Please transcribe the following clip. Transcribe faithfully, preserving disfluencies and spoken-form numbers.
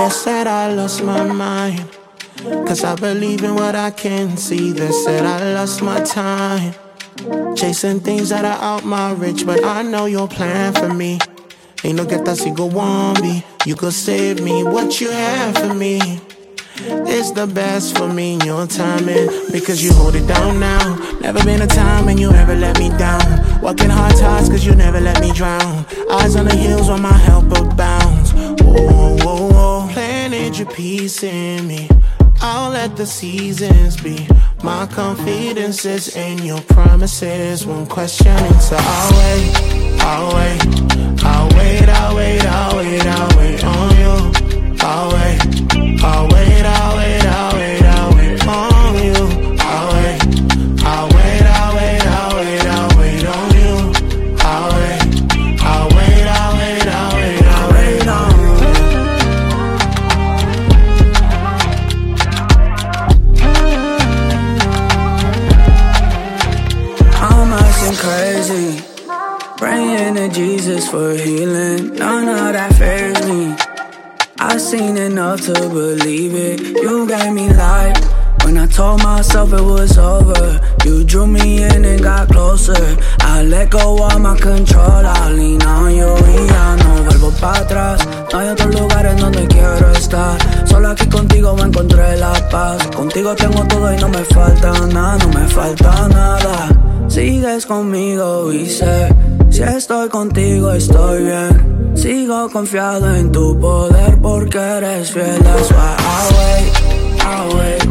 I said I lost my mind, cause I believe in what I can see. They said I lost my time, chasing things that are out my reach. But I know your plan for me. Ain't no get that single one be. You could save me, what you have for me. It's the best for me, your timing, because you hold it down now. Never been a time when you ever let me down. Walking hard times cause you never let me drown. Eyes on the hills where my help abounds. Whoa, whoa, whoa. Planted your peace in me. I'll let the seasons be. My confidence is in your promises. One question, so I'll wait, I'll wait, I'll wait, I'll wait, I'll wait, I'll wait on you. I'll wait, I'll wait, I'll wait, I'll wait, I'll wait on you. I'll wait, I'll wait, I'll wait, I'll wait, I'll wait on you. I'll wait, I'll wait, I'll wait, I'll wait, I'll wait on you. I'm acting crazy, praying to Jesus for healing. None of that fails me. I seen enough to believe it. You gave me life when I told myself it was over. You drew me in and got closer. I let go of my control. I lean on you y ya no vuelvo para atrás. No hay otro lugar en donde quiero estar. Solo aquí contigo me encontré la paz. Contigo tengo todo y no me falta nada, no me falta nada. Sigues conmigo y sé, si estoy contigo estoy bien. Sigo confiado en tu poder porque eres fiel. That's why I wait, I wait,